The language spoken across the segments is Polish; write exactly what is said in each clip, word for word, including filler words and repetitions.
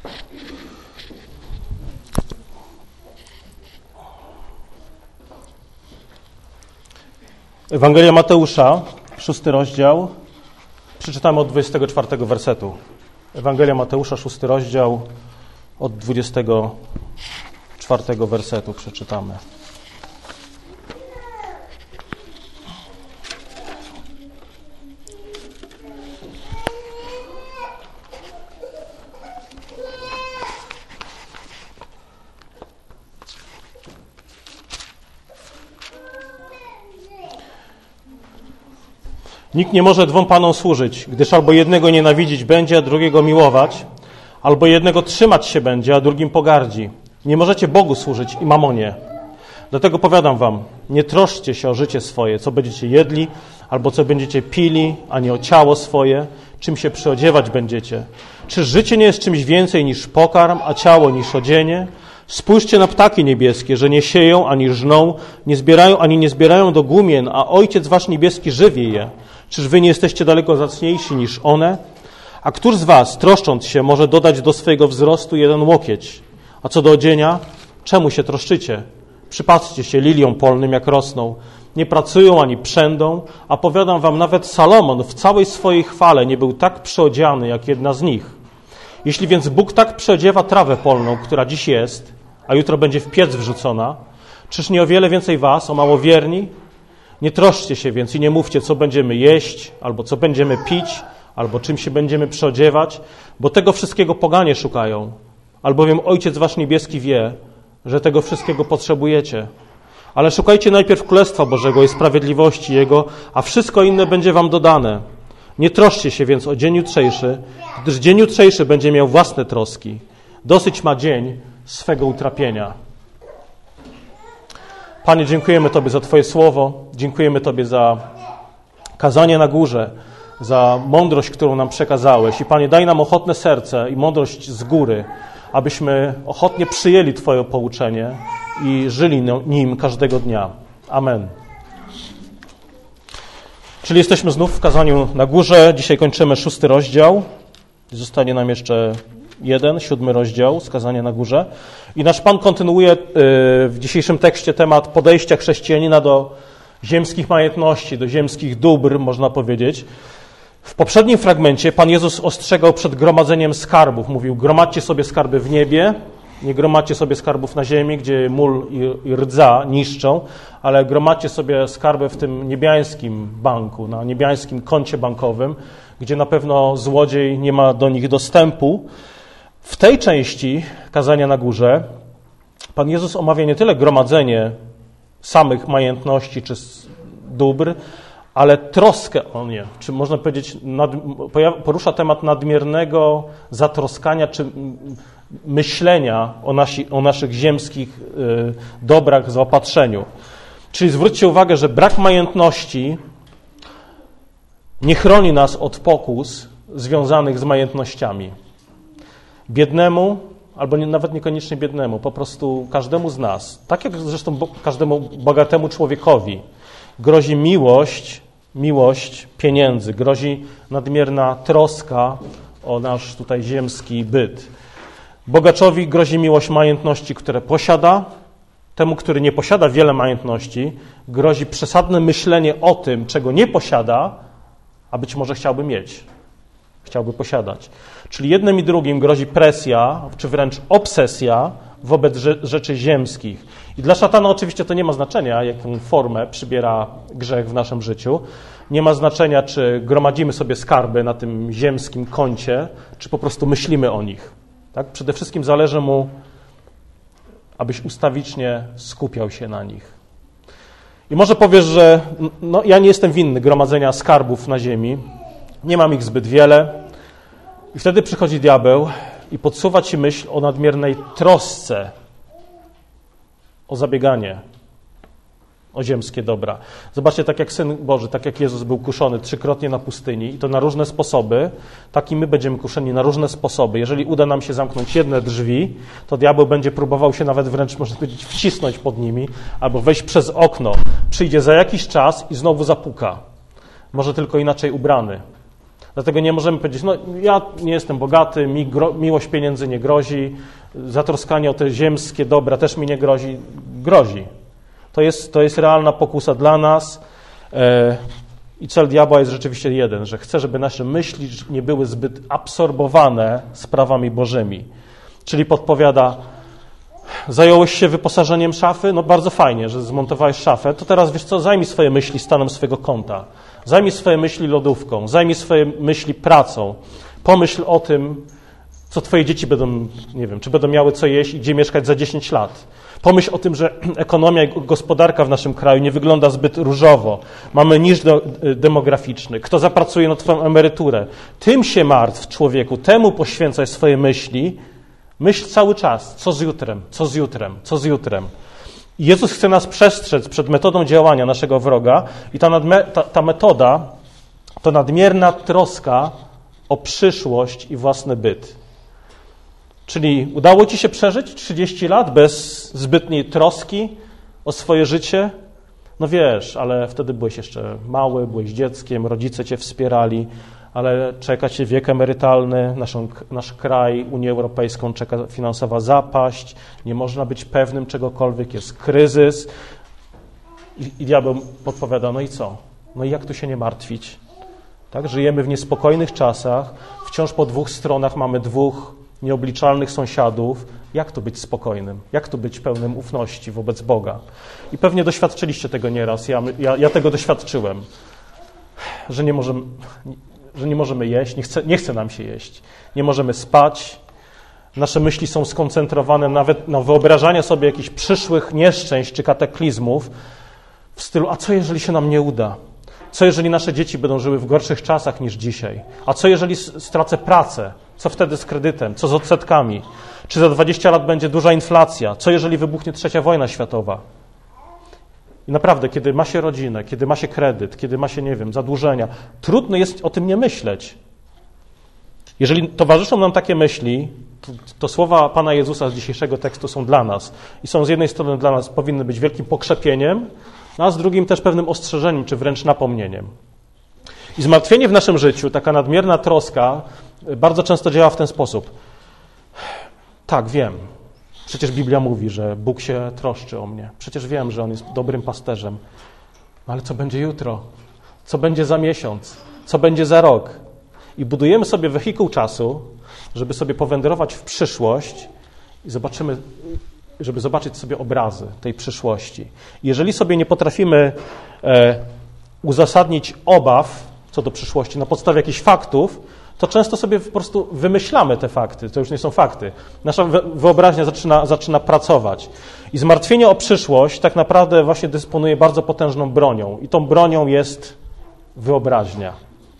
Ewangelia Mateusza, szósty rozdział. Przeczytamy od dwudziestego czwartego wersetu. Ewangelia Mateusza, szósty rozdział, od dwudziestego czwartego wersetu przeczytamy. Nikt nie może dwom panom służyć, gdyż albo jednego nienawidzić będzie, a drugiego miłować, albo jednego trzymać się będzie, a drugim pogardzi. Nie możecie Bogu służyć i mamonie. Dlatego powiadam wam, nie troszczcie się o życie swoje, co będziecie jedli, albo co będziecie pili, ani o ciało swoje, czym się przyodziewać będziecie. Czy życie nie jest czymś więcej niż pokarm, a ciało niż odzienie? Spójrzcie na ptaki niebieskie, że nie sieją, ani żną, nie zbierają, ani nie zbierają do głumien, a Ojciec wasz niebieski żywi je. Czyż wy nie jesteście daleko zacniejsi niż one? A któż z was, troszcząc się, może dodać do swojego wzrostu jeden łokieć? A co do odzienia, czemu się troszczycie? Przypatrzcie się liliom polnym, jak rosną. Nie pracują ani przędą, a powiadam wam, nawet Salomon w całej swojej chwale nie był tak przyodziany, jak jedna z nich. Jeśli więc Bóg tak przyodziewa trawę polną, która dziś jest, a jutro będzie w piec wrzucona, czyż nie o wiele więcej was, o małowierni? Nie troszczcie się więc i nie mówcie, co będziemy jeść, albo co będziemy pić, albo czym się będziemy przyodziewać, bo tego wszystkiego poganie szukają. Albowiem Ojciec wasz niebieski wie, że tego wszystkiego potrzebujecie. Ale szukajcie najpierw Królestwa Bożego i sprawiedliwości Jego, a wszystko inne będzie wam dodane. Nie troszcie się więc o dzień jutrzejszy, gdyż dzień jutrzejszy będzie miał własne troski. Dosyć ma dzień swego utrapienia. Panie, dziękujemy Tobie za Twoje słowo, dziękujemy Tobie za kazanie na górze, za mądrość, którą nam przekazałeś. I Panie, daj nam ochotne serce i mądrość z góry, abyśmy ochotnie przyjęli Twoje pouczenie i żyli nim każdego dnia. Amen. Czyli jesteśmy znów w kazaniu na górze. Dzisiaj kończymy szósty rozdział. Zostanie nam jeszcze jeden, siódmy rozdział z kazania na górze. I nasz Pan kontynuuje w dzisiejszym tekście temat podejścia chrześcijanina do ziemskich majątności, do ziemskich dóbr, można powiedzieć. W poprzednim fragmencie Pan Jezus ostrzegał przed gromadzeniem skarbów. Mówił, gromadźcie sobie skarby w niebie, nie gromadźcie sobie skarbów na ziemi, gdzie mól i, i rdza niszczą, ale gromadźcie sobie skarby w tym niebiańskim banku, na niebiańskim koncie bankowym, gdzie na pewno złodziej nie ma do nich dostępu. W tej części kazania na górze Pan Jezus omawia nie tyle gromadzenie samych majątności czy dóbr, ale troskę o nie. Czy można powiedzieć, nad, porusza temat nadmiernego zatroskania czy myślenia o, nasi, o naszych ziemskich y, dobrach, zaopatrzeniu. Czyli zwróćcie uwagę, że brak majątności nie chroni nas od pokus związanych z majątnościami. Biednemu, albo nie, nawet niekoniecznie biednemu, po prostu każdemu z nas, tak jak zresztą bo, każdemu bogatemu człowiekowi, grozi miłość, miłość pieniędzy, grozi nadmierna troska o nasz tutaj ziemski byt. Bogaczowi grozi miłość majątności, które posiada. Temu, który nie posiada wiele majątności, grozi przesadne myślenie o tym, czego nie posiada, a być może chciałby mieć, chciałby posiadać. Czyli jednym i drugim grozi presja, czy wręcz obsesja wobec rzeczy ziemskich. I dla szatana oczywiście to nie ma znaczenia, jaką formę przybiera grzech w naszym życiu. Nie ma znaczenia, czy gromadzimy sobie skarby na tym ziemskim koncie, czy po prostu myślimy o nich. Tak? Przede wszystkim zależy mu, abyś ustawicznie skupiał się na nich. I może powiesz, że no, ja nie jestem winny gromadzenia skarbów na ziemi, nie mam ich zbyt wiele. I wtedy przychodzi diabeł i podsuwa ci myśl o nadmiernej trosce, o zabieganie o ziemskie dobra. Zobaczcie, tak jak Syn Boży, tak jak Jezus był kuszony trzykrotnie na pustyni i to na różne sposoby, tak i my będziemy kuszeni na różne sposoby. Jeżeli uda nam się zamknąć jedne drzwi, to diabeł będzie próbował się nawet wręcz, można powiedzieć, wcisnąć pod nimi albo wejść przez okno. Przyjdzie za jakiś czas i znowu zapuka. Może tylko inaczej ubrany. Dlatego nie możemy powiedzieć, no ja nie jestem bogaty, mi gro, miłość pieniędzy nie grozi, zatroskanie o te ziemskie dobra też mi nie grozi. Grozi. To jest, to jest realna pokusa dla nas e, i cel diabła jest rzeczywiście jeden, że chce, żeby nasze myśli nie były zbyt absorbowane sprawami bożymi. Czyli podpowiada, zająłeś się wyposażeniem szafy? No bardzo fajnie, że zmontowałeś szafę. To teraz wiesz co, zajmij swoje myśli stanem swojego konta. Zajmij swoje myśli lodówką. Zajmij swoje myśli pracą. Pomyśl o tym, co twoje dzieci będą, nie wiem, czy będą miały co jeść i gdzie mieszkać za dziesięć lat. Pomyśl o tym, że ekonomia i gospodarka w naszym kraju nie wygląda zbyt różowo. Mamy niż demograficzny. Kto zapracuje na twoją emeryturę? Tym się martw, człowieku. Temu poświęcaj swoje myśli. Myśl cały czas, co z jutrem, co z jutrem, co z jutrem. I Jezus chce nas przestrzec przed metodą działania naszego wroga i ta, nadme, ta, ta metoda to nadmierna troska o przyszłość i własny byt. Czyli udało ci się przeżyć trzydzieści lat bez zbytniej troski o swoje życie? No wiesz, ale wtedy byłeś jeszcze mały, byłeś dzieckiem, rodzice cię wspierali, ale czeka cię wiek emerytalny, naszą, nasz kraj, Unię Europejską czeka finansowa zapaść, nie można być pewnym czegokolwiek, jest kryzys. I, i diabeł podpowiada, no i co? No i jak tu się nie martwić? Tak? Żyjemy w niespokojnych czasach, wciąż po dwóch stronach mamy dwóch nieobliczalnych sąsiadów. Jak tu być spokojnym? Jak tu być pełnym ufności wobec Boga? I pewnie doświadczyliście tego nieraz, ja, ja, ja tego doświadczyłem, że nie możemy... że nie możemy jeść, nie chce, nie chce nam się jeść, nie możemy spać, nasze myśli są skoncentrowane nawet na wyobrażanie sobie jakichś przyszłych nieszczęść czy kataklizmów w stylu, a co jeżeli się nam nie uda? Co jeżeli nasze dzieci będą żyły w gorszych czasach niż dzisiaj? A co jeżeli stracę pracę? Co wtedy z kredytem? Co z odsetkami? Czy za dwadzieścia lat będzie duża inflacja? Co jeżeli wybuchnie trzecia wojna światowa? I naprawdę, kiedy ma się rodzinę, kiedy ma się kredyt, kiedy ma się, nie wiem, zadłużenia, trudno jest o tym nie myśleć. Jeżeli towarzyszą nam takie myśli, to, to słowa Pana Jezusa z dzisiejszego tekstu są dla nas. I są z jednej strony dla nas, powinny być wielkim pokrzepieniem, a z drugim też pewnym ostrzeżeniem, czy wręcz napomnieniem. I zmartwienie w naszym życiu, taka nadmierna troska, bardzo często działa w ten sposób. Tak, wiem. Przecież Biblia mówi, że Bóg się troszczy o mnie. Przecież wiem, że On jest dobrym pasterzem. No ale co będzie jutro? Co będzie za miesiąc? Co będzie za rok? I budujemy sobie wehikuł czasu, żeby sobie powędrować w przyszłość i zobaczymy, żeby zobaczyć sobie obrazy tej przyszłości. Jeżeli sobie nie potrafimy e, uzasadnić obaw co do przyszłości na podstawie jakichś faktów, to często sobie po prostu wymyślamy te fakty. To już nie są fakty. Nasza wyobraźnia zaczyna, zaczyna pracować. I zmartwienie o przyszłość tak naprawdę właśnie dysponuje bardzo potężną bronią. I tą bronią jest wyobraźnia.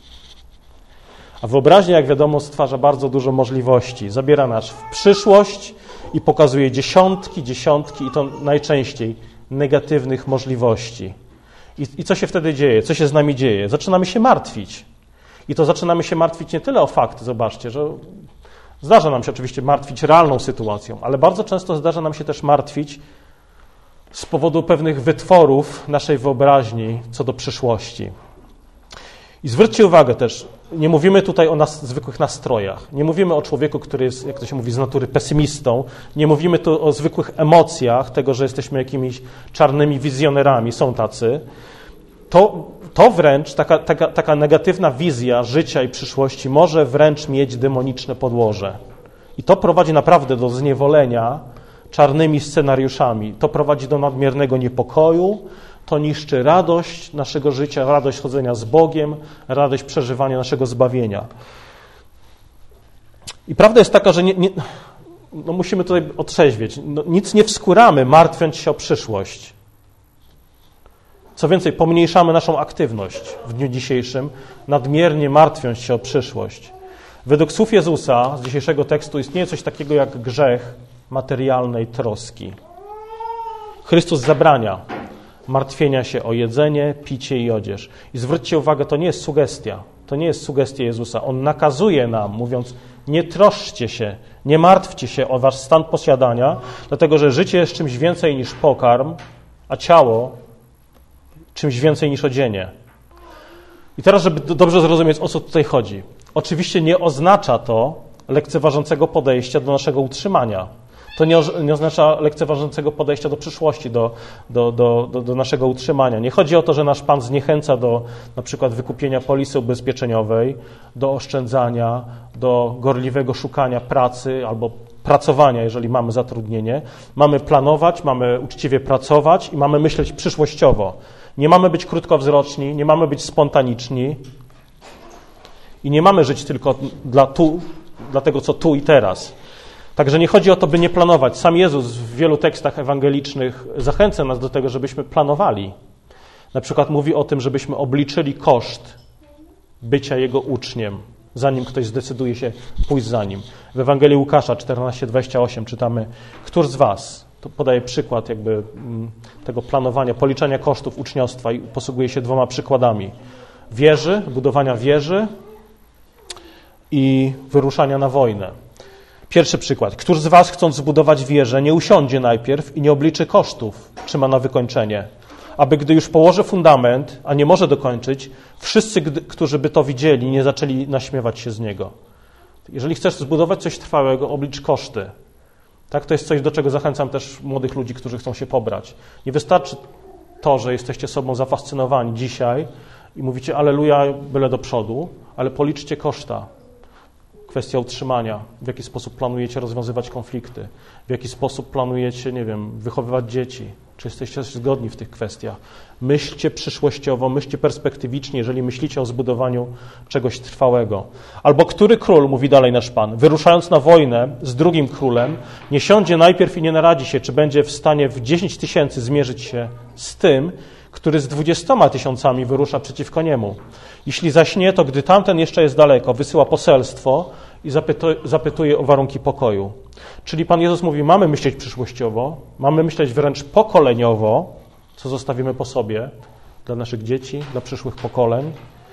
A wyobraźnia, jak wiadomo, stwarza bardzo dużo możliwości. Zabiera nas w przyszłość i pokazuje dziesiątki, dziesiątki i to najczęściej negatywnych możliwości. I, i co się wtedy dzieje? Co się z nami dzieje? Zaczynamy się martwić. I to zaczynamy się martwić nie tyle o fakty, zobaczcie, że zdarza nam się oczywiście martwić realną sytuacją, ale bardzo często zdarza nam się też martwić z powodu pewnych wytworów naszej wyobraźni co do przyszłości. I zwróćcie uwagę też, nie mówimy tutaj o nas, zwykłych nastrojach, nie mówimy o człowieku, który jest, jak to się mówi, z natury pesymistą, nie mówimy tu o zwykłych emocjach, tego, że jesteśmy jakimiś czarnymi wizjonerami, są tacy. To, to wręcz, taka, taka, taka negatywna wizja życia i przyszłości może wręcz mieć demoniczne podłoże. I to prowadzi naprawdę do zniewolenia czarnymi scenariuszami. To prowadzi do nadmiernego niepokoju, to niszczy radość naszego życia, radość chodzenia z Bogiem, radość przeżywania naszego zbawienia. I prawda jest taka, że nie, nie, no musimy tutaj otrzeźwieć. No, nic nie wskóramy, martwiąc się o przyszłość. Co więcej, pomniejszamy naszą aktywność w dniu dzisiejszym, nadmiernie martwiąc się o przyszłość. Według słów Jezusa z dzisiejszego tekstu istnieje coś takiego jak grzech materialnej troski. Chrystus zabrania martwienia się o jedzenie, picie i odzież. I zwróćcie uwagę, to nie jest sugestia. To nie jest sugestia Jezusa. On nakazuje nam, mówiąc, nie troszczcie się, nie martwcie się o wasz stan posiadania, dlatego że życie jest czymś więcej niż pokarm, a ciało czymś więcej niż odzienie. I teraz, żeby dobrze zrozumieć, o co tutaj chodzi. Oczywiście nie oznacza to lekceważącego podejścia do naszego utrzymania. To nie, nie oznacza lekceważącego podejścia do przyszłości, do, do, do, do, do naszego utrzymania. Nie chodzi o to, że nasz Pan zniechęca do na przykład wykupienia polisy ubezpieczeniowej, do oszczędzania, do gorliwego szukania pracy albo pracowania, jeżeli mamy zatrudnienie. Mamy planować, mamy uczciwie pracować i mamy myśleć przyszłościowo. Nie mamy być krótkowzroczni, nie mamy być spontaniczni i nie mamy żyć tylko dla tu, dla tego, co tu i teraz. Także nie chodzi o to, by nie planować. Sam Jezus w wielu tekstach ewangelicznych zachęca nas do tego, żebyśmy planowali. Na przykład mówi o tym, żebyśmy obliczyli koszt bycia Jego uczniem, zanim ktoś zdecyduje się pójść za Nim. W Ewangelii Łukasza czternaście dwadzieścia osiem czytamy: Któż z was, to podaje przykład jakby tego planowania, policzania kosztów uczniostwa i posługuje się dwoma przykładami. Wieży, budowania wieży i wyruszania na wojnę. Pierwszy przykład. Któż z was, chcąc zbudować wieżę, nie usiądzie najpierw i nie obliczy kosztów, czy ma na wykończenie, aby gdy już położy fundament, a nie może dokończyć, wszyscy, gdy, którzy by to widzieli, nie zaczęli naśmiewać się z niego. Jeżeli chcesz zbudować coś trwałego, oblicz koszty. Tak, to jest coś, do czego zachęcam też młodych ludzi, którzy chcą się pobrać. Nie wystarczy to, że jesteście sobą zafascynowani dzisiaj i mówicie alleluja, byle do przodu, ale policzcie koszta. Kwestia utrzymania, w jaki sposób planujecie rozwiązywać konflikty, w jaki sposób planujecie, nie wiem, wychowywać dzieci, czy jesteście zgodni w tych kwestiach. Myślcie przyszłościowo, myślcie perspektywicznie, jeżeli myślicie o zbudowaniu czegoś trwałego. Albo który król, mówi dalej nasz Pan, wyruszając na wojnę z drugim królem, nie siądzie najpierw i nie naradzi się, czy będzie w stanie w dziesięć tysięcy zmierzyć się z tym, który z dwudziestoma tysiącami wyrusza przeciwko niemu. Jeśli zaś nie, to gdy tamten jeszcze jest daleko, wysyła poselstwo i zapytuje, zapytuje o warunki pokoju. Czyli Pan Jezus mówi, mamy myśleć przyszłościowo, mamy myśleć wręcz pokoleniowo, co zostawimy po sobie dla naszych dzieci, dla przyszłych pokoleń.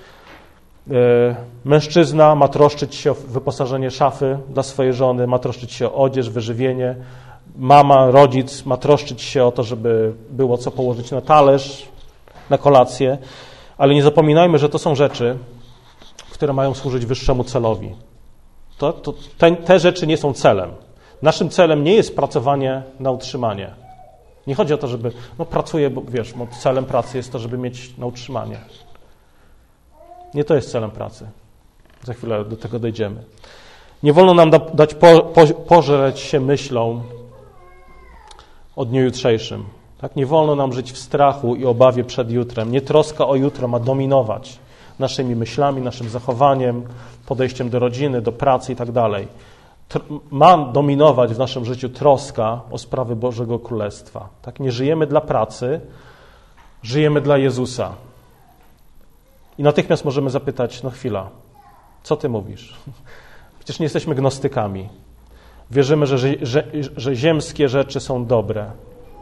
Mężczyzna ma troszczyć się o wyposażenie szafy dla swojej żony, ma troszczyć się o odzież, wyżywienie. Mama, rodzic ma troszczyć się o to, żeby było co położyć na talerz, na kolację, ale nie zapominajmy, że to są rzeczy, które mają służyć wyższemu celowi. To, to, te, te rzeczy nie są celem. Naszym celem nie jest pracowanie na utrzymanie. Nie chodzi o to, żeby, no pracuję, bo wiesz, bo celem pracy jest to, żeby mieć na utrzymanie. Nie to jest celem pracy. Za chwilę do tego dojdziemy. Nie wolno nam da, dać po, po, pożreć się myślą o dniu jutrzejszym. Tak? Nie wolno nam żyć w strachu i obawie przed jutrem. Nie troska o jutro ma dominować naszymi myślami, naszym zachowaniem, podejściem do rodziny, do pracy i tak dalej. Ma dominować w naszym życiu troska o sprawy Bożego Królestwa. Tak? Nie żyjemy dla pracy, żyjemy dla Jezusa. I natychmiast możemy zapytać, no chwila, co ty mówisz? Przecież nie jesteśmy gnostykami. Wierzymy, że, że, że ziemskie rzeczy są dobre.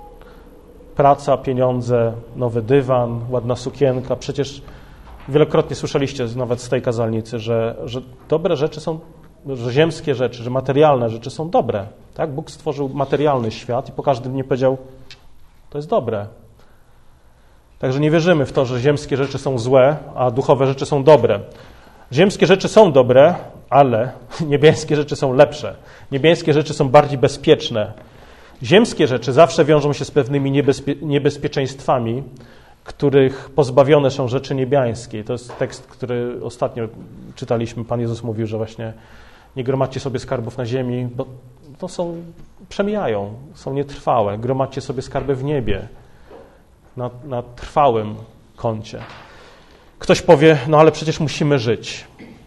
Praca, pieniądze, nowy dywan, ładna sukienka. Przecież wielokrotnie słyszeliście nawet z tej kazalnicy, że, że dobre rzeczy są, że ziemskie rzeczy, że materialne rzeczy są dobre. Tak? Bóg stworzył materialny świat i po każdym dniu powiedział, to jest dobre. Także nie wierzymy w to, że ziemskie rzeczy są złe, a duchowe rzeczy są dobre. Ziemskie rzeczy są dobre, ale niebieskie rzeczy są lepsze. Niebieskie rzeczy są bardziej bezpieczne. Ziemskie rzeczy zawsze wiążą się z pewnymi niebezpie- niebezpieczeństwami, których pozbawione są rzeczy niebiańskie. To jest tekst, który ostatnio czytaliśmy. Pan Jezus mówił, że właśnie nie gromadźcie sobie skarbów na ziemi, bo to są, przemijają, są nietrwałe. Gromadźcie sobie skarby w niebie, na, na trwałym koncie. Ktoś powie, no ale przecież musimy żyć.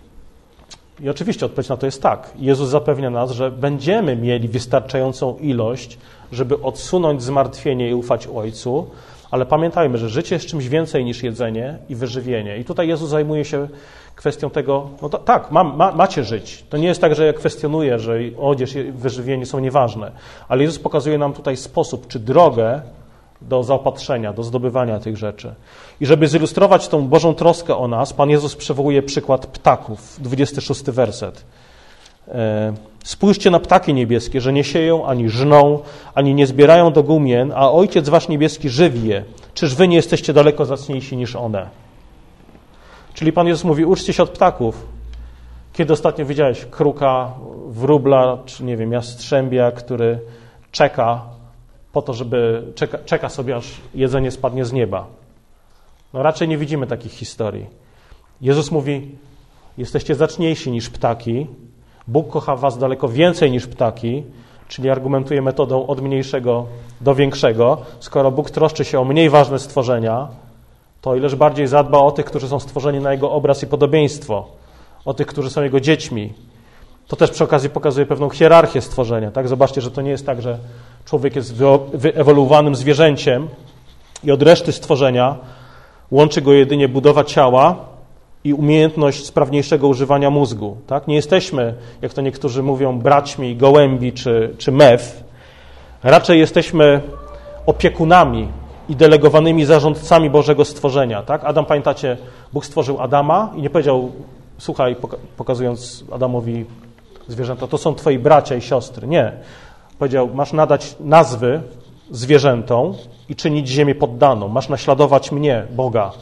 I oczywiście odpowiedź na to jest tak. Jezus zapewnia nas, że będziemy mieli wystarczającą ilość, żeby odsunąć zmartwienie i ufać Ojcu, ale pamiętajmy, że życie jest czymś więcej niż jedzenie i wyżywienie. I tutaj Jezus zajmuje się kwestią tego, no to, tak, ma, ma, macie żyć. To nie jest tak, że ja kwestionuję, że odzież i wyżywienie są nieważne, ale Jezus pokazuje nam tutaj sposób, czy drogę do zaopatrzenia, do zdobywania tych rzeczy. I żeby zilustrować tą Bożą troskę o nas, Pan Jezus przywołuje przykład ptaków, dwudziesty szósty werset. Spójrzcie na ptaki niebieskie, że nie sieją, ani żną, ani nie zbierają do gumien, a Ojciec wasz niebieski żywi je. Czyż wy nie jesteście daleko zacniejsi niż one? Czyli Pan Jezus mówi, uczcie się od ptaków. Kiedy ostatnio widziałeś kruka, wróbla, czy nie wiem, jastrzębia, który czeka po to, żeby, czeka, czeka sobie, aż jedzenie spadnie z nieba? No raczej nie widzimy takich historii. Jezus mówi, jesteście zacniejsi niż ptaki, Bóg kocha was daleko więcej niż ptaki, czyli argumentuje metodą od mniejszego do większego. Skoro Bóg troszczy się o mniej ważne stworzenia, to ileż bardziej zadba o tych, którzy są stworzeni na Jego obraz i podobieństwo, o tych, którzy są Jego dziećmi. To też przy okazji pokazuje pewną hierarchię stworzenia. Tak? Zobaczcie, że to nie jest tak, że człowiek jest wyewoluowanym zwierzęciem i od reszty stworzenia łączy go jedynie budowa ciała i umiejętność sprawniejszego używania mózgu. Tak? Nie jesteśmy, jak to niektórzy mówią, braćmi gołębi czy, czy mew. Raczej jesteśmy opiekunami i delegowanymi zarządcami Bożego stworzenia. Tak? Adam, pamiętacie, Bóg stworzył Adama i nie powiedział, słuchaj, pokazując Adamowi zwierzęta, to są twoi bracia i siostry. Nie. Powiedział, masz nadać nazwy zwierzętom i czynić ziemię poddaną. Masz naśladować mnie, Boga.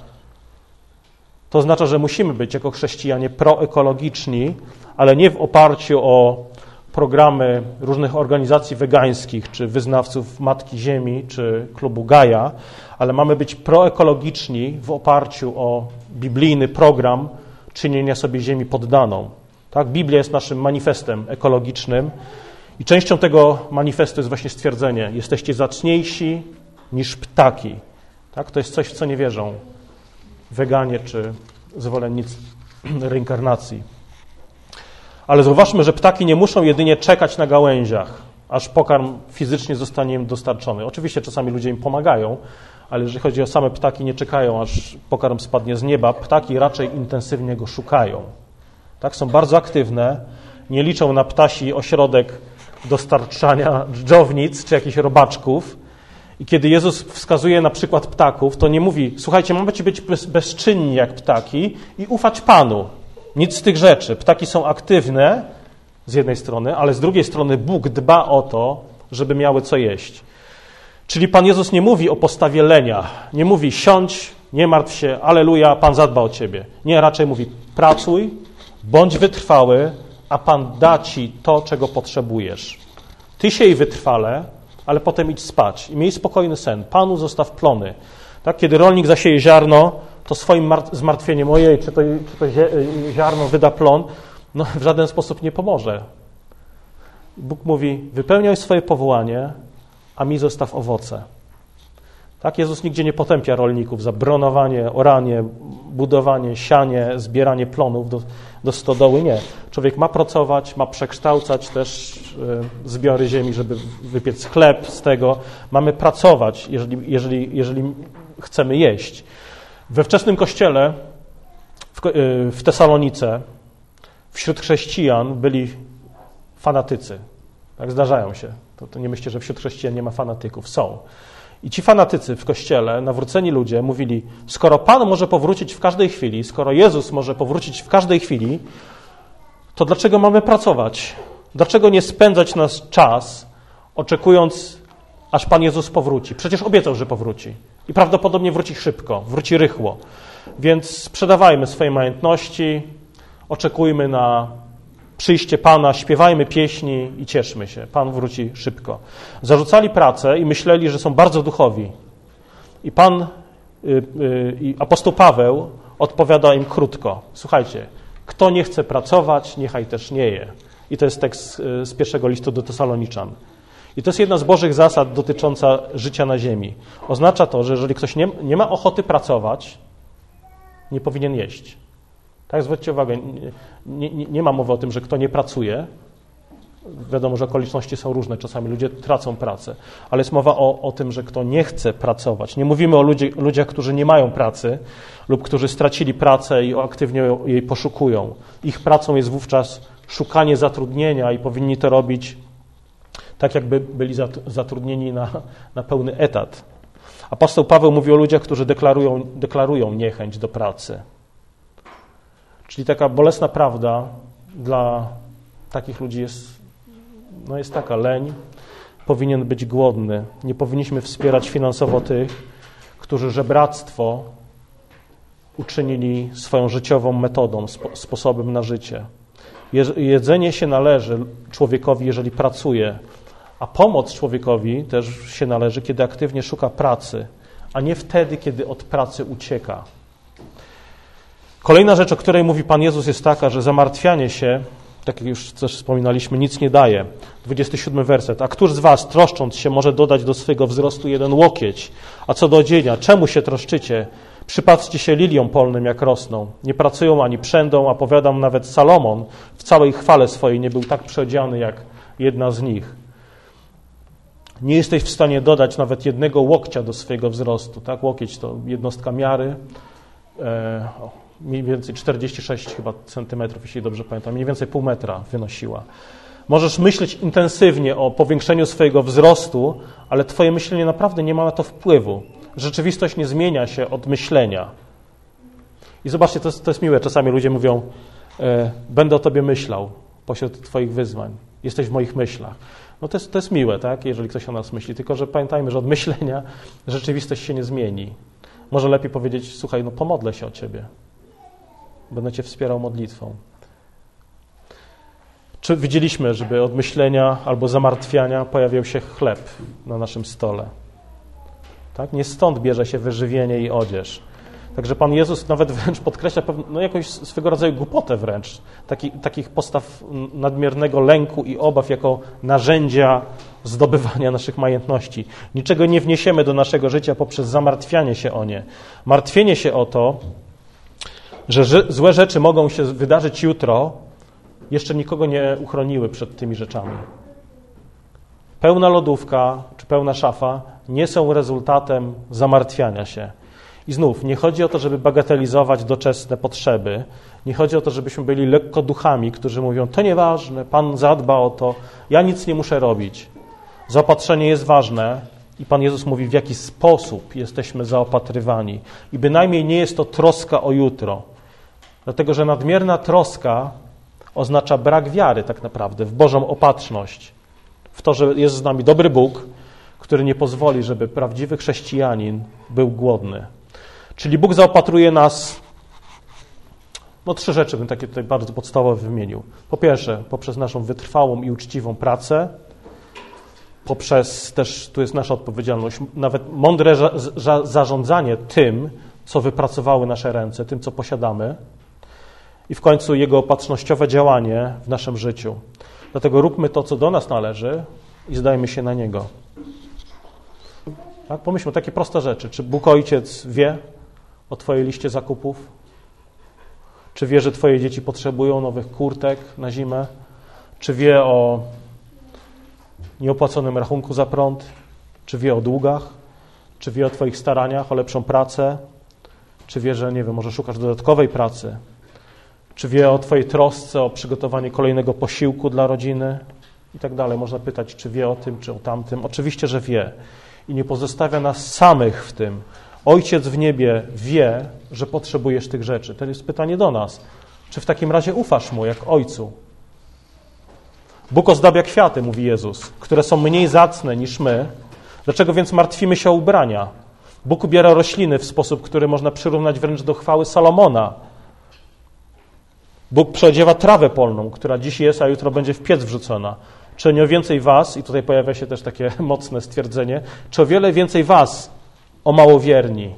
To oznacza, że musimy być jako chrześcijanie proekologiczni, ale nie w oparciu o programy różnych organizacji wegańskich, czy wyznawców Matki Ziemi, czy klubu Gaja, ale mamy być proekologiczni w oparciu o biblijny program czynienia sobie ziemi poddaną. Tak? Biblia jest naszym manifestem ekologicznym i częścią tego manifestu jest właśnie stwierdzenie: jesteście zacniejsi niż ptaki. Tak? To jest coś, w co nie wierzą weganie czy zwolennicy reinkarnacji. Ale zauważmy, że ptaki nie muszą jedynie czekać na gałęziach, aż pokarm fizycznie zostanie im dostarczony. Oczywiście czasami ludzie im pomagają, ale jeżeli chodzi o same ptaki, nie czekają, aż pokarm spadnie z nieba. Ptaki raczej intensywnie go szukają. Tak? Są bardzo aktywne, nie liczą na ptasi ośrodek dostarczania dżdżownic czy jakichś robaczków. I kiedy Jezus wskazuje na przykład ptaków, to nie mówi, słuchajcie, mamy być bez, bezczynni jak ptaki i ufać Panu. Nic z tych rzeczy. Ptaki są aktywne z jednej strony, ale z drugiej strony Bóg dba o to, żeby miały co jeść. Czyli Pan Jezus nie mówi o postawie lenia. Nie mówi siądź, nie martw się, alleluja, Pan zadba o ciebie. Nie, raczej mówi pracuj, bądź wytrwały, a Pan da ci to, czego potrzebujesz. Ty siej wytrwale, ale potem idź spać i miej spokojny sen. Panu zostaw plony. Tak? Kiedy rolnik zasieje ziarno, to swoim zmartwieniem, ojej, czy to, czy to ziarno wyda plon, no w żaden sposób nie pomoże. Bóg mówi, wypełniaj swoje powołanie, a mi zostaw owoce. Tak? Jezus nigdzie nie potępia rolników za bronowanie, oranie, budowanie, sianie, zbieranie plonów do, do stodoły. Nie. Człowiek ma pracować, ma przekształcać też y, zbiory ziemi, żeby wypiec chleb z tego. Mamy pracować, jeżeli, jeżeli, jeżeli chcemy jeść. We wczesnym kościele w, y, w Tesalonice wśród chrześcijan byli fanatycy. Tak, zdarzają się. To, to nie myślcie, że wśród chrześcijan nie ma fanatyków. Są. I ci fanatycy w kościele, nawróceni ludzie, mówili, skoro Pan może powrócić w każdej chwili, skoro Jezus może powrócić w każdej chwili, to dlaczego mamy pracować? Dlaczego nie spędzać nas czas, oczekując, aż Pan Jezus powróci? Przecież obiecał, że powróci. I prawdopodobnie wróci szybko, wróci rychło. Więc sprzedawajmy swoje majątności, oczekujmy na przyjście Pana, śpiewajmy pieśni i cieszmy się. Pan wróci szybko. Zarzucali pracę i myśleli, że są bardzo duchowi. I Pan, yy, yy, i apostoł Paweł odpowiada im krótko. Słuchajcie, kto nie chce pracować, niechaj też nie je. I to jest tekst yy, z pierwszego listu do Tesaloniczan. I to jest jedna z Bożych zasad dotycząca życia na ziemi. Oznacza to, że jeżeli ktoś nie, nie ma ochoty pracować, nie powinien jeść. Tak, zwróćcie uwagę, nie, nie, nie ma mowy o tym, że kto nie pracuje. Wiadomo, że okoliczności są różne, czasami ludzie tracą pracę, ale jest mowa o, o tym, że kto nie chce pracować. Nie mówimy o ludzi, ludziach, którzy nie mają pracy lub którzy stracili pracę i aktywnie jej poszukują. Ich pracą jest wówczas szukanie zatrudnienia i powinni to robić tak, jakby byli zatrudnieni na, na pełny etat. Apostoł Paweł mówi o ludziach, którzy deklarują, deklarują niechęć do pracy. Czyli taka bolesna prawda dla takich ludzi jest, no jest taka, leń powinien być głodny. Nie powinniśmy wspierać finansowo tych, którzy żebractwo uczynili swoją życiową metodą, spo, sposobem na życie. Je, jedzenie się należy człowiekowi, jeżeli pracuje, a pomoc człowiekowi też się należy, kiedy aktywnie szuka pracy, a nie wtedy, kiedy od pracy ucieka. Kolejna rzecz, o której mówi Pan Jezus, jest taka, że zamartwianie się, tak jak już też wspominaliśmy, nic nie daje. dwudziesty siódmy werset. A któż z was, troszcząc się, może dodać do swego wzrostu jeden łokieć? A co do odzienia, czemu się troszczycie? Przypatrzcie się liliom polnym, jak rosną. Nie pracują ani przędą, a powiadam, nawet Salomon w całej chwale swojej nie był tak przyodziany, jak jedna z nich. Nie jesteś w stanie dodać nawet jednego łokcia do swojego wzrostu. Tak? Łokieć to jednostka miary. E, o, mniej więcej czterdzieści sześć chyba centymetrów, jeśli dobrze pamiętam. Mniej więcej pół metra wynosiła. Możesz myśleć intensywnie o powiększeniu swojego wzrostu, ale twoje myślenie naprawdę nie ma na to wpływu. Rzeczywistość nie zmienia się od myślenia. I zobaczcie, to jest, to jest miłe. Czasami ludzie mówią, e, będę o tobie myślał pośród twoich wyzwań. Jesteś w moich myślach. No to jest, to jest miłe, tak, jeżeli ktoś o nas myśli. Tylko że pamiętajmy, że od myślenia rzeczywistość się nie zmieni. Może lepiej powiedzieć, słuchaj, no pomodlę się o ciebie. Będę cię wspierał modlitwą. Czy widzieliśmy, żeby od myślenia albo zamartwiania pojawiał się chleb na naszym stole? Tak? Nie stąd bierze się wyżywienie i odzież. Także Pan Jezus nawet wręcz podkreśla pewną, no jakąś swego rodzaju głupotę wręcz, taki, takich postaw nadmiernego lęku i obaw jako narzędzia zdobywania naszych majątności. Niczego nie wniesiemy do naszego życia poprzez zamartwianie się o nie. Martwienie się o to, że ży- złe rzeczy mogą się wydarzyć jutro, jeszcze nikogo nie uchroniły przed tymi rzeczami. Pełna lodówka czy pełna szafa nie są rezultatem zamartwiania się. I znów, nie chodzi o to, żeby bagatelizować doczesne potrzeby. Nie chodzi o to, żebyśmy byli lekkoduchami, którzy mówią, to nieważne, Pan zadba o to, ja nic nie muszę robić. Zaopatrzenie jest ważne i Pan Jezus mówi, w jaki sposób jesteśmy zaopatrywani. I bynajmniej nie jest to troska o jutro. Dlatego, że nadmierna troska oznacza brak wiary tak naprawdę w Bożą opatrzność. W to, że jest z nami dobry Bóg, który nie pozwoli, żeby prawdziwy chrześcijanin był głodny. Czyli Bóg zaopatruje nas, no trzy rzeczy bym takie tutaj bardzo podstawowe wymienił. Po pierwsze, poprzez naszą wytrwałą i uczciwą pracę, poprzez też, tu jest nasza odpowiedzialność, nawet mądre za, za, zarządzanie tym, co wypracowały nasze ręce, tym, co posiadamy i w końcu Jego opatrznościowe działanie w naszym życiu. Dlatego róbmy to, co do nas należy i zdajmy się na Niego. Tak? Pomyślmy, takie proste rzeczy. Czy Bóg Ojciec wie o Twojej liście zakupów? Czy wie, że Twoje dzieci potrzebują nowych kurtek na zimę? Czy wie o nieopłaconym rachunku za prąd? Czy wie o długach? Czy wie o Twoich staraniach o lepszą pracę? Czy wie, że, nie wiem, może szukasz dodatkowej pracy? Czy wie o Twojej trosce o przygotowanie kolejnego posiłku dla rodziny? I tak dalej. Można pytać, czy wie o tym, czy o tamtym. Oczywiście, że wie. I nie pozostawia nas samych w tym. Ojciec w niebie wie, że potrzebujesz tych rzeczy. To jest pytanie do nas. Czy w takim razie ufasz Mu jak Ojcu? Bóg ozdabia kwiaty, mówi Jezus, które są mniej zacne niż my. Dlaczego więc martwimy się o ubrania? Bóg ubiera rośliny w sposób, który można przyrównać wręcz do chwały Salomona. Bóg przyodziewa trawę polną, która dziś jest, a jutro będzie w piec wrzucona. Czy nie o więcej was, i tutaj pojawia się też takie mocne stwierdzenie, czy o wiele więcej was, o małowierni.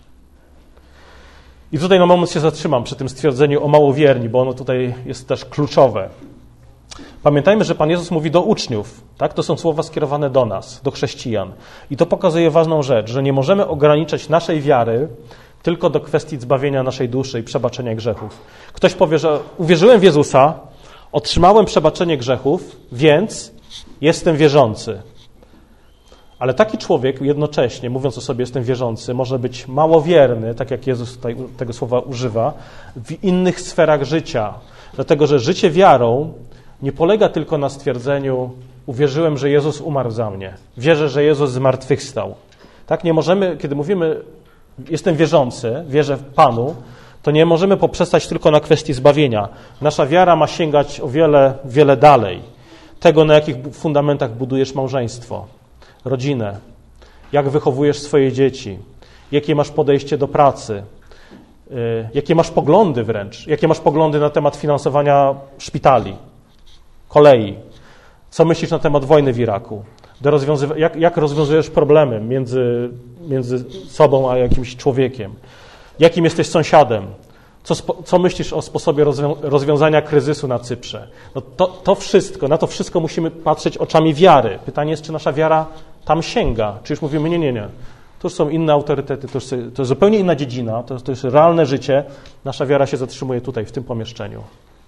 I tutaj na moment się zatrzymam przy tym stwierdzeniu o małowierni, bo ono tutaj jest też kluczowe. Pamiętajmy, że Pan Jezus mówi do uczniów, tak? To są słowa skierowane do nas, do chrześcijan. I to pokazuje ważną rzecz, że nie możemy ograniczać naszej wiary tylko do kwestii zbawienia naszej duszy i przebaczenia grzechów. Ktoś powie, że uwierzyłem w Jezusa, otrzymałem przebaczenie grzechów, więc jestem wierzący. Ale taki człowiek jednocześnie, mówiąc o sobie jestem wierzący, może być małowierny, tak jak Jezus tutaj tego słowa używa, w innych sferach życia. Dlatego, że życie wiarą nie polega tylko na stwierdzeniu uwierzyłem, że Jezus umarł za mnie. Wierzę, że Jezus zmartwychwstał. Tak, nie możemy, kiedy mówimy jestem wierzący, wierzę w Panu, to nie możemy poprzestać tylko na kwestii zbawienia. Nasza wiara ma sięgać o wiele, wiele dalej. Tego, na jakich fundamentach budujesz małżeństwo, rodzinę, jak wychowujesz swoje dzieci, jakie masz podejście do pracy, jakie masz poglądy wręcz, jakie masz poglądy na temat finansowania szpitali, kolei, co myślisz na temat wojny w Iraku, do rozwiązywa- jak, jak rozwiązujesz problemy między, między sobą a jakimś człowiekiem, jakim jesteś sąsiadem, co, spo, co myślisz o sposobie rozwią- rozwiązania kryzysu na Cyprze. No to, to wszystko, na to wszystko musimy patrzeć oczami wiary. Pytanie jest, czy nasza wiara tam sięga, czy już mówimy, nie, nie, nie. To już są inne autorytety, to, już, to jest zupełnie inna dziedzina, to, to jest realne życie. Nasza wiara się zatrzymuje tutaj, w tym pomieszczeniu.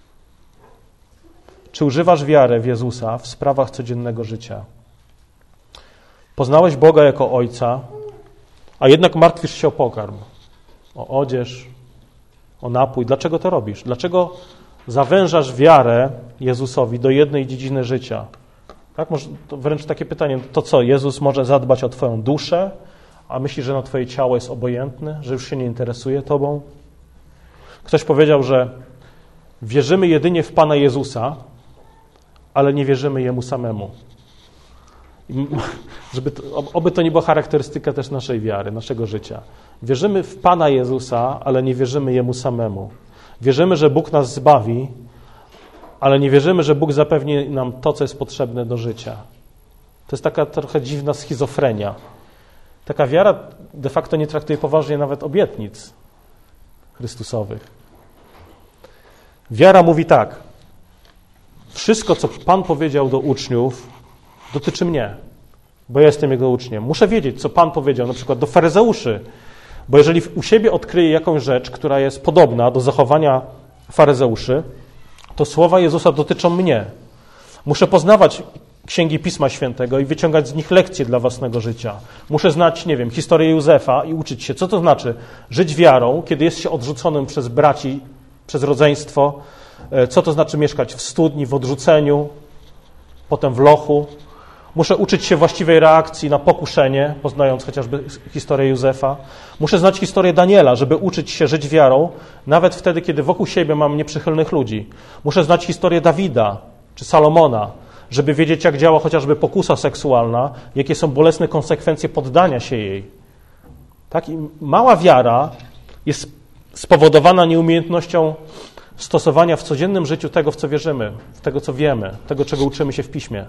Czy używasz wiary w Jezusa w sprawach codziennego życia? Poznałeś Boga jako Ojca, a jednak martwisz się o pokarm, o odzież, o napój. Dlaczego to robisz? Dlaczego zawężasz wiarę Jezusowi do jednej dziedziny życia? Tak, może to wręcz takie pytanie, to co, Jezus może zadbać o twoją duszę, a myślisz, że na twoje ciało jest obojętny, że już się nie interesuje tobą? Ktoś powiedział, że wierzymy jedynie w Pana Jezusa, ale nie wierzymy Jemu samemu. I żeby to, oby to nie była charakterystyka też naszej wiary, naszego życia. Wierzymy w Pana Jezusa, ale nie wierzymy Jemu samemu. Wierzymy, że Bóg nas zbawi, ale nie wierzymy, że Bóg zapewni nam to, co jest potrzebne do życia. To jest taka trochę dziwna schizofrenia. Taka wiara de facto nie traktuje poważnie nawet obietnic Chrystusowych. Wiara mówi tak. Wszystko, co Pan powiedział do uczniów, dotyczy mnie, bo ja jestem Jego uczniem. Muszę wiedzieć, co Pan powiedział na przykład do faryzeuszy, bo jeżeli u siebie odkryję jakąś rzecz, która jest podobna do zachowania faryzeuszy, to słowa Jezusa dotyczą mnie. Muszę poznawać księgi Pisma Świętego i wyciągać z nich lekcje dla własnego życia. Muszę znać, nie wiem, historię Józefa i uczyć się, co to znaczy żyć wiarą, kiedy jest się odrzuconym przez braci, przez rodzeństwo, co to znaczy mieszkać w studni, w odrzuceniu, potem w lochu. Muszę uczyć się właściwej reakcji na pokuszenie, poznając chociażby historię Józefa. Muszę znać historię Daniela, żeby uczyć się żyć wiarą, nawet wtedy, kiedy wokół siebie mam nieprzychylnych ludzi. Muszę znać historię Dawida czy Salomona, żeby wiedzieć, jak działa chociażby pokusa seksualna, jakie są bolesne konsekwencje poddania się jej. Tak? I mała wiara jest spowodowana nieumiejętnością stosowania w codziennym życiu tego, w co wierzymy, w tego, co wiemy, tego, czego uczymy się w Piśmie.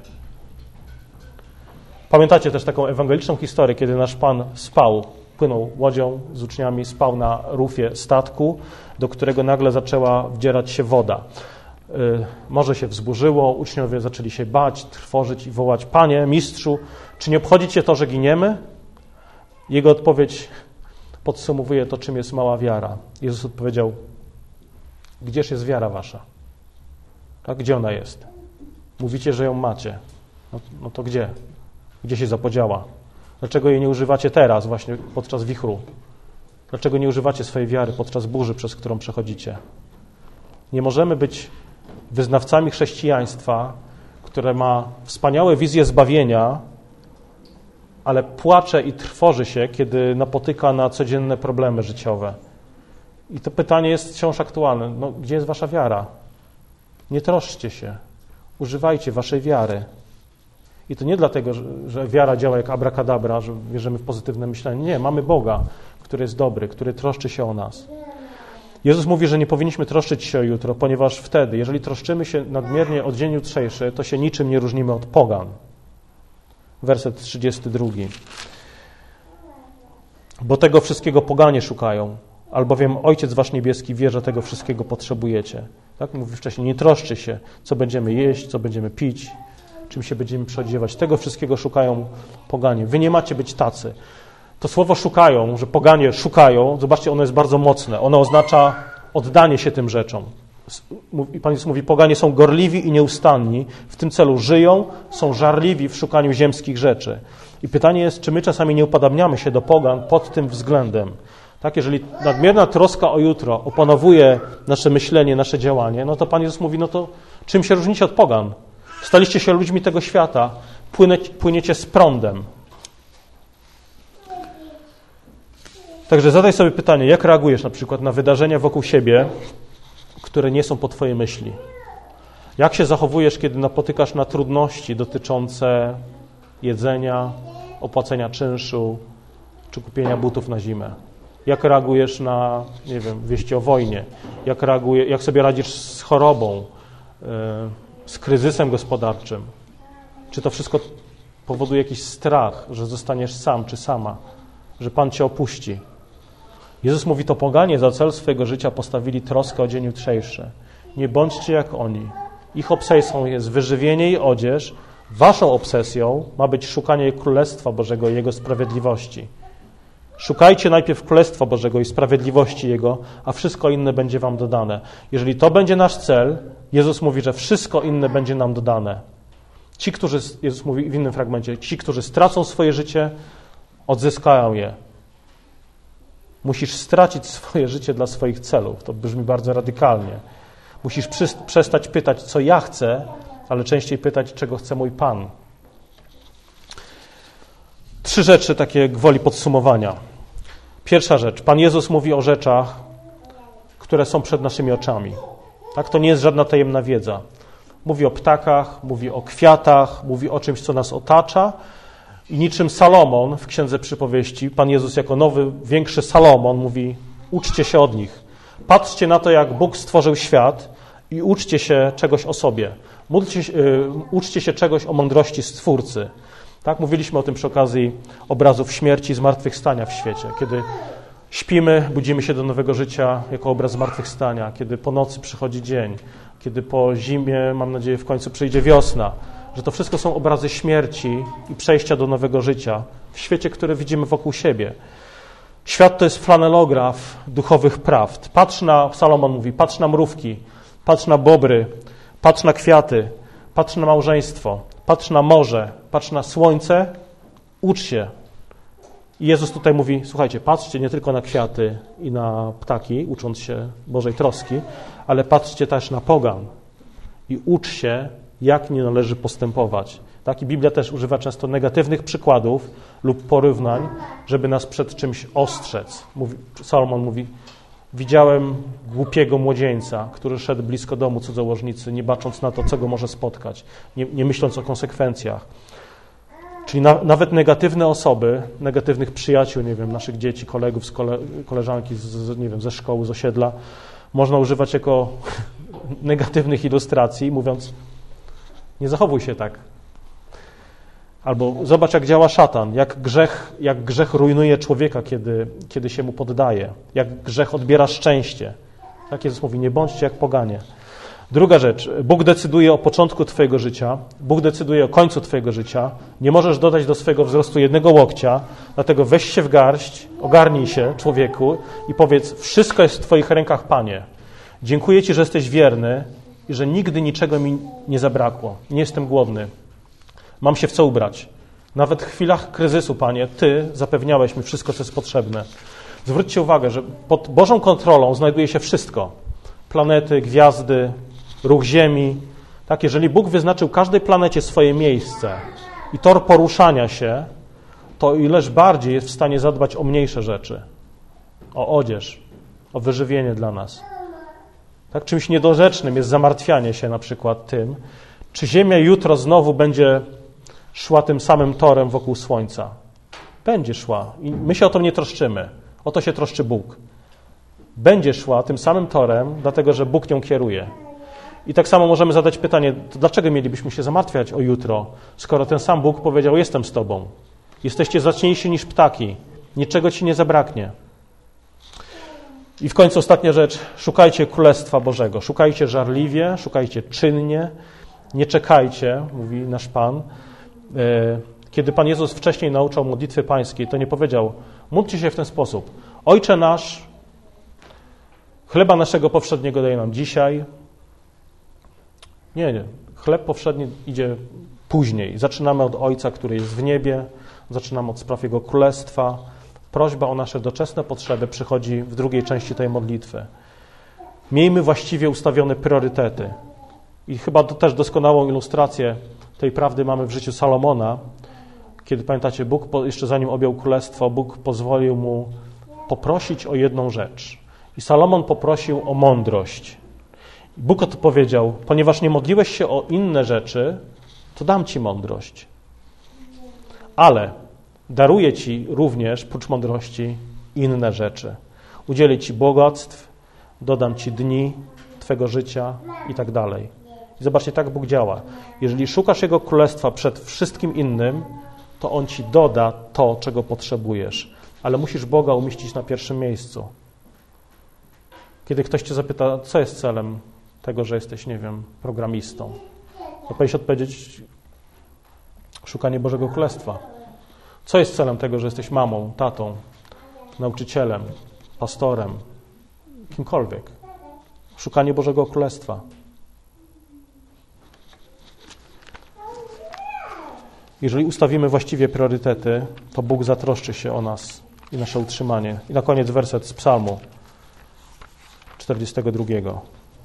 Pamiętacie też taką ewangeliczną historię, kiedy nasz Pan spał, płynął łodzią z uczniami, spał na rufie statku, do którego nagle zaczęła wdzierać się woda. Morze się wzburzyło, uczniowie zaczęli się bać, trwożyć i wołać: Panie, Mistrzu, czy nie obchodzi Cię to, że giniemy? Jego odpowiedź podsumowuje to, czym jest mała wiara. Jezus odpowiedział: Gdzież jest wiara wasza? Tak? Gdzie ona jest? Mówicie, że ją macie. No, no to gdzie? Gdzie się zapodziała? Dlaczego jej nie używacie teraz, właśnie podczas wichru? Dlaczego nie używacie swojej wiary podczas burzy, przez którą przechodzicie? Nie możemy być wyznawcami chrześcijaństwa, które ma wspaniałe wizje zbawienia, ale płacze i trwoży się, kiedy napotyka na codzienne problemy życiowe. I to pytanie jest wciąż aktualne. No, gdzie jest wasza wiara? Nie troszczcie się. Używajcie waszej wiary. I to nie dlatego, że, że wiara działa jak abracadabra, że wierzymy w pozytywne myślenie. Nie, mamy Boga, który jest dobry, który troszczy się o nas. Jezus mówi, że nie powinniśmy troszczyć się o jutro, ponieważ wtedy, jeżeli troszczymy się nadmiernie o dzień jutrzejszy, to się niczym nie różnimy od pogan. Werset trzydziesty drugi. Bo tego wszystkiego poganie szukają, albowiem Ojciec wasz niebieski wie, że tego wszystkiego potrzebujecie. Tak mówi wcześniej, nie troszczy się, co będziemy jeść, co będziemy pić, czym się będziemy przyodziewać. Tego wszystkiego szukają poganie. Wy nie macie być tacy. To słowo szukają, że poganie szukają, zobaczcie, ono jest bardzo mocne. Ono oznacza oddanie się tym rzeczom. I Pan Jezus mówi, poganie są gorliwi i nieustanni, w tym celu żyją, są żarliwi w szukaniu ziemskich rzeczy. I pytanie jest, czy my czasami nie upodabniamy się do pogan pod tym względem. Tak, jeżeli nadmierna troska o jutro opanowuje nasze myślenie, nasze działanie, no to Pan Jezus mówi, no to czym się różnicie od pogan? Staliście się ludźmi tego świata, płyniecie z prądem. Także zadaj sobie pytanie, jak reagujesz na przykład na wydarzenia wokół siebie, które nie są po twojej myśli? Jak się zachowujesz, kiedy napotykasz na trudności dotyczące jedzenia, opłacenia czynszu, czy kupienia butów na zimę? Jak reagujesz na, nie wiem, wieści o wojnie? Jak, reaguje, jak sobie radzisz z chorobą, z kryzysem gospodarczym? Czy to wszystko powoduje jakiś strach, że zostaniesz sam czy sama, że Pan cię opuści? Jezus mówi, to poganie za cel swojego życia postawili troskę o dzień jutrzejszy. Nie bądźcie jak oni. Ich obsesją jest wyżywienie i odzież. Waszą obsesją ma być szukanie Królestwa Bożego i Jego sprawiedliwości. Szukajcie najpierw Królestwa Bożego i sprawiedliwości Jego, a wszystko inne będzie wam dodane. Jeżeli to będzie nasz cel, Jezus mówi, że wszystko inne będzie nam dodane. Ci, którzy, Jezus mówi w innym fragmencie, ci, którzy stracą swoje życie, odzyskają je. Musisz stracić swoje życie dla swoich celów. To brzmi bardzo radykalnie. Musisz przy, przestać pytać, co ja chcę, ale częściej pytać, czego chce mój Pan. Trzy rzeczy takie gwoli podsumowania. Pierwsza rzecz. Pan Jezus mówi o rzeczach, które są przed naszymi oczami. Tak? To nie jest żadna tajemna wiedza. Mówi o ptakach, mówi o kwiatach, mówi o czymś, co nas otacza. I niczym Salomon w Księdze Przypowieści, Pan Jezus jako nowy, większy Salomon mówi, uczcie się od nich. Patrzcie na to, jak Bóg stworzył świat i uczcie się czegoś o sobie. Módlcie, yy, uczcie się czegoś o mądrości Stwórcy. Tak? Mówiliśmy o tym przy okazji obrazów śmierci i zmartwychwstania w świecie. Kiedy śpimy, budzimy się do nowego życia jako obraz zmartwychwstania. Kiedy po nocy przychodzi dzień. Kiedy po zimie, mam nadzieję, w końcu przyjdzie wiosna. Że to wszystko są obrazy śmierci i przejścia do nowego życia w świecie, który widzimy wokół siebie. Świat to jest flanelograf duchowych prawd. Patrz na, Salomon mówi, patrz na mrówki, patrz na bobry, patrz na kwiaty, patrz na małżeństwo, patrz na morze, patrz na słońce, ucz się. I Jezus tutaj mówi, słuchajcie, patrzcie nie tylko na kwiaty i na ptaki, ucząc się Bożej troski, ale patrzcie też na pogan i ucz się, jak nie należy postępować. Tak? I Biblia też używa często negatywnych przykładów lub porównań, żeby nas przed czymś ostrzec. Mówi, Salomon mówi, widziałem głupiego młodzieńca, który szedł blisko domu cudzołożnicy, nie bacząc na to, co go może spotkać, nie, nie myśląc o konsekwencjach. Czyli na, nawet negatywne osoby, negatywnych przyjaciół, nie wiem, naszych dzieci, kolegów, z kole, koleżanki z, nie wiem, ze szkoły, z osiedla, można używać jako negatywnych ilustracji, mówiąc, nie zachowuj się tak. Albo zobacz, jak działa szatan, jak grzech, jak grzech rujnuje człowieka, kiedy, kiedy się mu poddaje, jak grzech odbiera szczęście. Tak Jezus mówi, nie bądźcie jak poganie. Druga rzecz, Bóg decyduje o początku twojego życia, Bóg decyduje o końcu twojego życia. Nie możesz dodać do swojego wzrostu jednego łokcia, dlatego weź się w garść, ogarnij się, człowieku, i powiedz, wszystko jest w twoich rękach, Panie. Dziękuję Ci, że jesteś wierny i że nigdy niczego mi nie zabrakło. Nie jestem głodny. Mam się w co ubrać. Nawet w chwilach kryzysu, Panie, Ty zapewniałeś mi wszystko, co jest potrzebne. Zwróćcie uwagę, że pod Bożą kontrolą znajduje się wszystko. Planety, gwiazdy, ruch Ziemi. Tak, jeżeli Bóg wyznaczył każdej planecie swoje miejsce i tor poruszania się, to ileż bardziej jest w stanie zadbać o mniejsze rzeczy. O odzież, o wyżywienie dla nas. Tak, czymś niedorzecznym jest zamartwianie się na przykład tym, czy Ziemia jutro znowu będzie szła tym samym torem wokół Słońca. Będzie szła i my się o to nie troszczymy. O to się troszczy Bóg. Będzie szła tym samym torem, dlatego że Bóg nią kieruje. I tak samo możemy zadać pytanie, to dlaczego mielibyśmy się zamartwiać o jutro, skoro ten sam Bóg powiedział, jestem z Tobą. Jesteście zacniejsi niż ptaki. Niczego Ci nie zabraknie. I w końcu ostatnia rzecz. Szukajcie Królestwa Bożego. Szukajcie żarliwie, szukajcie czynnie. Nie czekajcie, mówi nasz Pan. Kiedy Pan Jezus wcześniej nauczał modlitwy pańskiej, to nie powiedział, módlcie się w ten sposób. Ojcze nasz, chleba naszego powszedniego daj nam dzisiaj. Nie, nie. Chleb powszedni idzie później. Zaczynamy od Ojca, który jest w niebie. Zaczynamy od spraw Jego Królestwa. Prośba o nasze doczesne potrzeby przychodzi w drugiej części tej modlitwy. Miejmy właściwie ustawione priorytety. I chyba to też doskonałą ilustrację tej prawdy mamy w życiu Salomona, kiedy, pamiętacie, Bóg, jeszcze zanim objął królestwo, Bóg pozwolił mu poprosić o jedną rzecz. I Salomon poprosił o mądrość. I Bóg odpowiedział, ponieważ nie modliłeś się o inne rzeczy, to dam ci mądrość. Ale daruję ci również, prócz mądrości, inne rzeczy. Udzielę Ci bogactw, dodam Ci dni Twego życia i tak dalej. I zobaczcie, tak Bóg działa. Jeżeli szukasz Jego Królestwa przed wszystkim innym, to On Ci doda to, czego potrzebujesz. Ale musisz Boga umieścić na pierwszym miejscu. Kiedy ktoś Cię zapyta, co jest celem tego, że jesteś, nie wiem, programistą, to powinieneś odpowiedzieć, szukanie Bożego Królestwa. Co jest celem tego, że jesteś mamą, tatą, nauczycielem, pastorem, kimkolwiek? Szukanie Bożego Królestwa. Jeżeli ustawimy właściwie priorytety, to Bóg zatroszczy się o nas i nasze utrzymanie. I na koniec werset z Psalmu czterdziestego drugiego.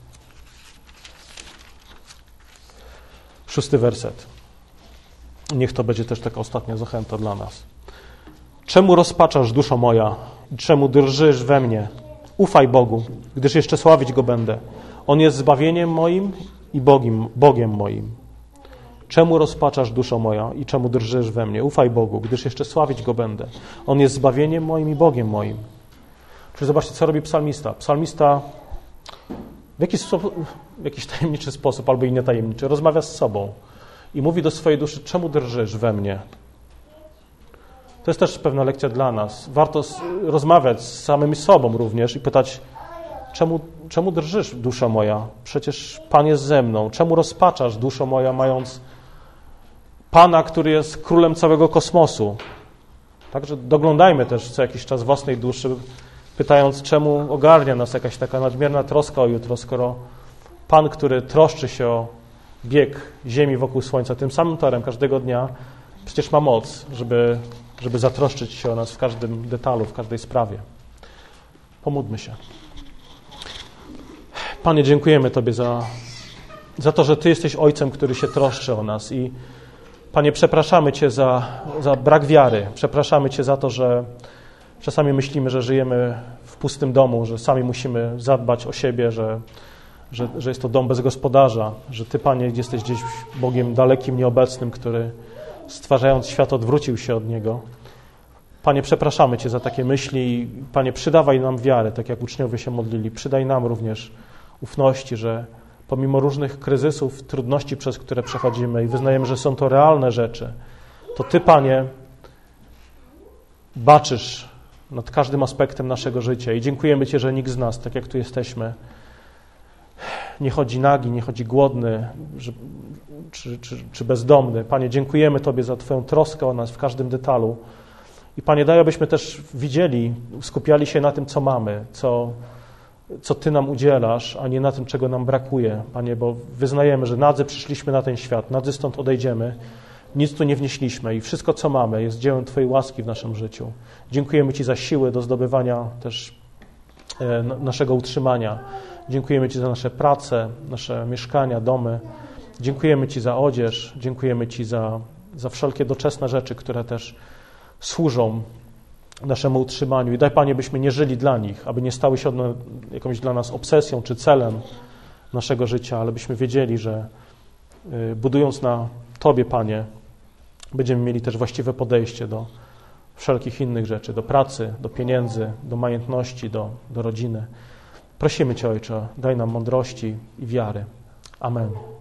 Szósty werset. Niech to będzie też taka ostatnia zachęta dla nas. Czemu rozpaczasz, duszo moja, i czemu drżysz we mnie? Ufaj Bogu, gdyż jeszcze sławić Go będę. On jest zbawieniem moim i Bogiem, Bogiem moim. Czemu rozpaczasz, duszo moja, i czemu drżysz we mnie? Ufaj Bogu, gdyż jeszcze sławić Go będę. On jest zbawieniem moim i Bogiem moim. Czyli zobaczcie, co robi psalmista. Psalmista w jakiś, sposób, w jakiś tajemniczy sposób, albo i nietajemniczy, rozmawia z sobą i mówi do swojej duszy, czemu drżysz we mnie? To jest też pewna lekcja dla nas. Warto rozmawiać z samym sobą również i pytać, czemu, czemu drżysz, dusza moja? Przecież Pan jest ze mną. Czemu rozpaczasz, duszo moja, mając Pana, który jest królem całego kosmosu? Także doglądajmy też co jakiś czas własnej duszy, pytając, czemu ogarnia nas jakaś taka nadmierna troska o jutro, skoro Pan, który troszczy się o bieg Ziemi wokół Słońca tym samym torem każdego dnia, przecież ma moc, żeby, żeby zatroszczyć się o nas w każdym detalu, w każdej sprawie. Pomódlmy się. Panie, dziękujemy Tobie za, za to, że Ty jesteś Ojcem, który się troszczy o nas i Panie, przepraszamy Cię za, za brak wiary. Przepraszamy Cię za to, że czasami myślimy, że żyjemy w pustym domu, że sami musimy zadbać o siebie, że, że, że jest to dom bez gospodarza, że Ty, Panie, jesteś gdzieś Bogiem dalekim, nieobecnym, który stwarzając świat odwrócił się od Niego. Panie, przepraszamy Cię za takie myśli i Panie, przydawaj nam wiarę, tak jak uczniowie się modlili. Przydaj nam również ufności, że pomimo różnych kryzysów, trudności, przez które przechodzimy i wyznajemy, że są to realne rzeczy, to Ty, Panie, baczysz nad każdym aspektem naszego życia i dziękujemy Ci, że nikt z nas, tak jak tu jesteśmy, nie chodzi nagi, nie chodzi głodny że, czy, czy, czy bezdomny. Panie, dziękujemy Tobie za Twoją troskę o nas w każdym detalu i Panie, daj, abyśmy też widzieli, skupiali się na tym, co mamy, co, co Ty nam udzielasz, a nie na tym, czego nam brakuje. Panie, bo wyznajemy, że nadzy przyszliśmy na ten świat, nadzy stąd odejdziemy, nic tu nie wnieśliśmy i wszystko, co mamy, jest dziełem Twojej łaski w naszym życiu. Dziękujemy Ci za siły do zdobywania też e, naszego utrzymania. Dziękujemy Ci za nasze prace, nasze mieszkania, domy. Dziękujemy Ci za odzież, dziękujemy Ci za, za wszelkie doczesne rzeczy, które też służą naszemu utrzymaniu. I daj, Panie, byśmy nie żyli dla nich, aby nie stały się one jakąś dla nas obsesją czy celem naszego życia, ale byśmy wiedzieli, że y, budując na Tobie, Panie, będziemy mieli też właściwe podejście do wszelkich innych rzeczy, do pracy, do pieniędzy, do majątności, do, do rodziny. Prosimy Cię, Ojcze, daj nam mądrości i wiary. Amen.